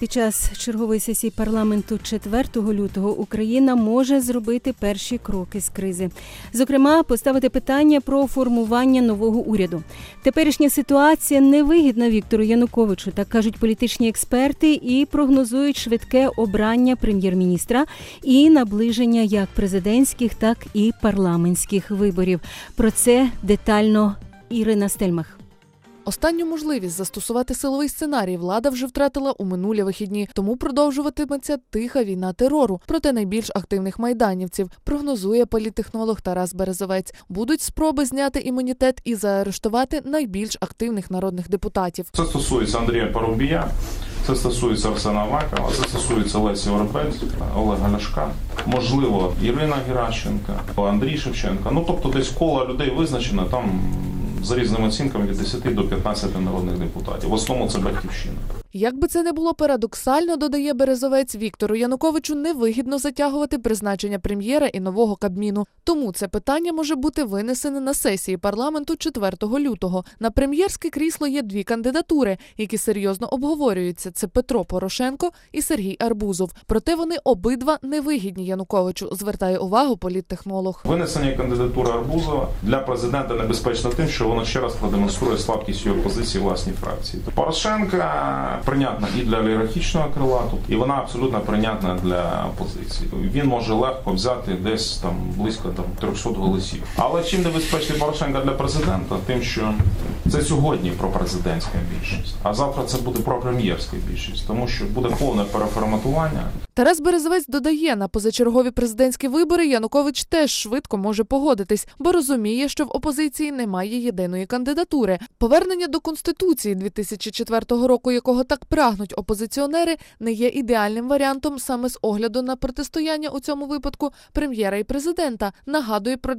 Під час чергової сесії парламенту 4 лютого Україна може зробити перші кроки з кризи. Зокрема, поставити питання про формування нового уряду. Теперішня ситуація невигідна Віктору Януковичу, так кажуть політичні експерти, і прогнозують швидке обрання прем'єр-міністра і наближення як президентських, так і парламентських виборів. Про це детально Ірина Стельмах. Останню можливість застосувати силовий сценарій влада вже втратила у минулі вихідні, тому продовжуватиметься тиха війна терору проти найбільш активних майданівців, прогнозує політтехнолог Тарас Березовець. Будуть спроби зняти імунітет і заарештувати найбільш активних народних депутатів. Це стосується Андрія Парубія, це стосується Арсена Авакова, це стосується Лесі Оробець, Олега Ляшка, можливо, Ірина Геращенко, Андрій Шевченко. Тобто десь коло людей визначено там за різними оцінками від 10 до 15 народних депутатів. В основному це Батьківщина. Як би це не було парадоксально, додає Березовець, Віктору Януковичу невигідно затягувати призначення прем'єра і нового Кабміну. Тому це питання може бути винесене на сесії парламенту 4 лютого. На прем'єрське крісло є дві кандидатури, які серйозно обговорюються. Це Петро Порошенко і Сергій Арбузов. Проте вони обидва невигідні Януковичу, звертає увагу політтехнолог. Винесення кандидатури Арбузова для президента небезпечно тим, що воно ще раз продемонструє слабкість його позиції власній фракції. Порошенка прийнятна і для олігархічного крила, і вона абсолютно прийнятна для опозиції. Він може легко взяти десь там близько 300 голосів. Але чим небезпечний Порошенко для президента? Тим, що це сьогодні пропрезидентська більшість, а завтра це буде пропрем'єрська більшість, тому що буде повне переформатування. Тарас Березовець додає, на позачергові президентські вибори Янукович теж швидко може погодитись, бо розуміє, що в опозиції немає єдиної кандидатури. Повернення до Конституції 2004 року, якого так прагнуть опозиціонери, не є ідеальним варіантом саме з огляду на протистояння у цьому випадку прем'єра і президента. Нагадує про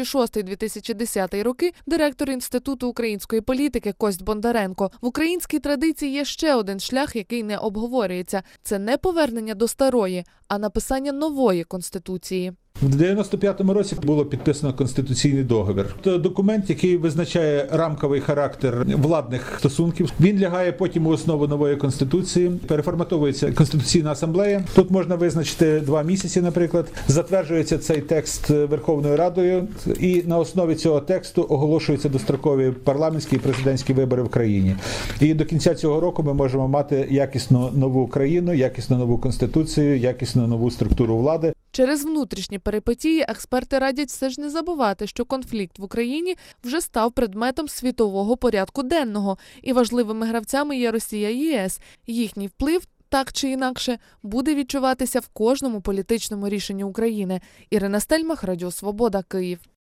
2006-2010 роки директор Інституту української політики Кость Бондаренко. В українській традиції є ще один шлях, який не обговорюється. Це не повернення до старої, а написання нової Конституції. В 95-му році було підписано Конституційний договір. Це документ, який визначає рамковий характер владних стосунків. Він лягає потім у основу нової Конституції. Переформатовується Конституційна асамблея. Тут можна визначити 2 місяці, наприклад. Затверджується цей текст Верховною Радою, і на основі цього тексту оголошуються дострокові парламентські і президентські вибори в країні. І до кінця цього року ми можемо мати якісно нову країну, якісно нову Конституцію, якісно нову структуру влади. Через внутрішні перипетії експерти радять все ж не забувати, що конфлікт в Україні вже став предметом світового порядку денного, і важливими гравцями є Росія і ЄС. Їхній вплив, так чи інакше, буде відчуватися в кожному політичному рішенні України. Ірина Стельмах, Радіо Свобода, Київ.